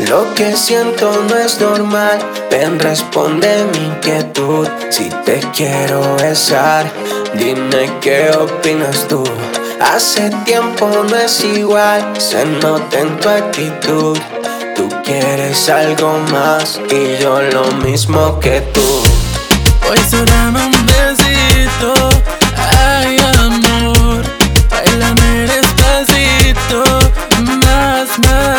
Lo que siento no es normal. Ven, responde mi inquietud. Si te quiero besar, dime qué opinas tú. Hace tiempo no es igual, se nota en tu actitud. Tú quieres algo más y yo lo mismo que tú. Hoy dame un besito, ay amor, bailame despacito, más.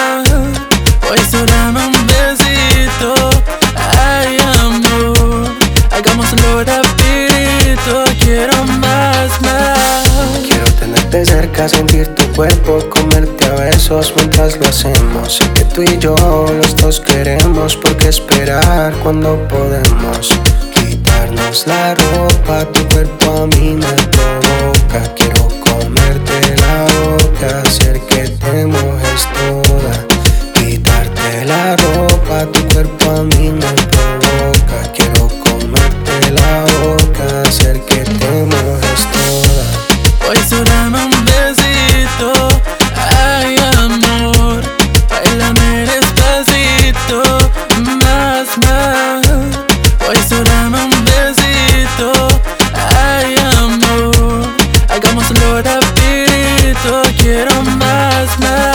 Hoy dame un besito, ay amor, hagámoslo rapidito, quiero más. Quiero tenerte cerca, sentir tu cuerpo, comerte a besos mientras lo hacemos. Sé que tú y yo los dos queremos, porque esperar cuando podemos. Quitarnos la ropa, tu cuerpo a mí me provoca. Quiero comerte la boca, hacer que te mojes toda. Quitarte la ropa, tu cuerpo a mí me provoca. Quiero comerte la boca, hacer que te mojes toda. Hoy dame un besito, ay amor, bailame despacito, más. Hoy dame un besito, ay amor, hagámoslo rapidito, quiero más.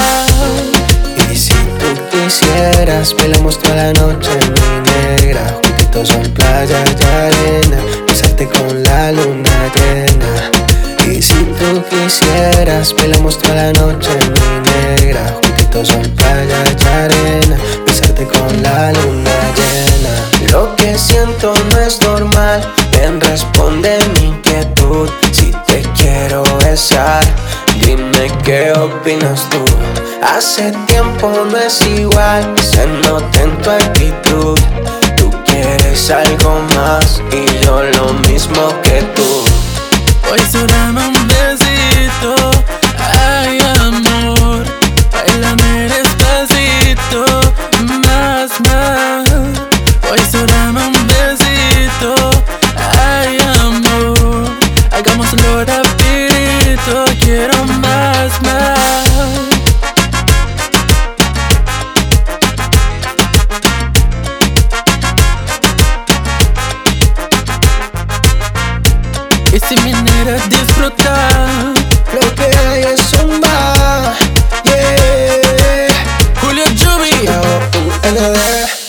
Y si tú quisieras, bailamos toda la noche, mi negra. Juntitos en playa y arena, besarte con la luna llena. Y si tú quisieras, bailamos toda la noche, mi negra. Juntitos en playa y arena, besarte con la luna llena. Lo que siento no es normal. Ven, responde mi inquietud. Si te quiero besar, dime qué opinas tú. Hace tiempo no es igual, se nota en tu actitud. Tú quieres algo más y yo lo mismo que tú. Hoy dame un besito, ay amor, bailame despacito, más. Hoy dame un besito, ay amor, hagámoslo rapidito, quiero más. Y si me niegas disfrutar, Lo que hay es zumba, yeah. Julio Jubi, Yo, ND.